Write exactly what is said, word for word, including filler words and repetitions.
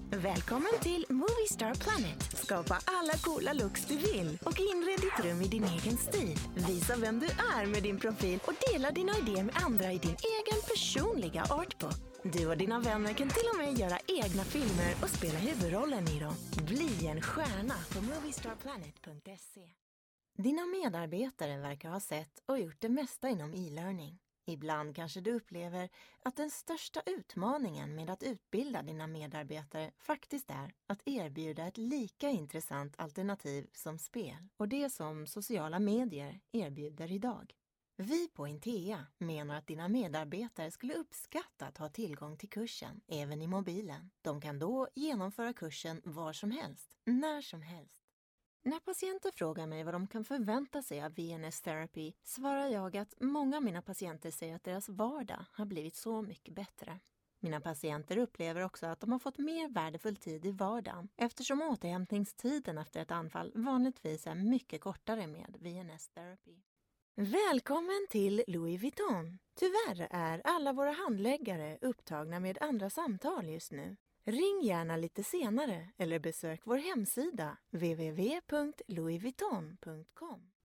Välkommen till Movie Star Planet. Skapa alla coola looks du vill och inred ditt rum i din egen stil. Visa vem du är med din profil och dela dina idéer med andra i din egen personliga artbook. Du och dina vänner kan till och med göra egna filmer och spela huvudrollen i dem. Bli en stjärna på moviestarplanet punkt se. Dina medarbetare verkar ha sett och gjort det mesta inom e-learning. Ibland kanske du upplever att den största utmaningen med att utbilda dina medarbetare faktiskt är att erbjuda ett lika intressant alternativ som spel och det som sociala medier erbjuder idag. Vi på Intea menar att dina medarbetare skulle uppskatta att ha tillgång till kursen även i mobilen. De kan då genomföra kursen var som helst, när som helst. När patienter frågar mig vad de kan förvänta sig av V N S Therapy svarar jag att många av mina patienter säger att deras vardag har blivit så mycket bättre. Mina patienter upplever också att de har fått mer värdefull tid i vardagen eftersom återhämtningstiden efter ett anfall vanligtvis är mycket kortare med V N S Therapy. Välkommen till Louis Vuitton! Tyvärr är alla våra handläggare upptagna med andra samtal just nu. Ring gärna lite senare eller besök vår hemsida w w w punkt louis vuitton punkt com.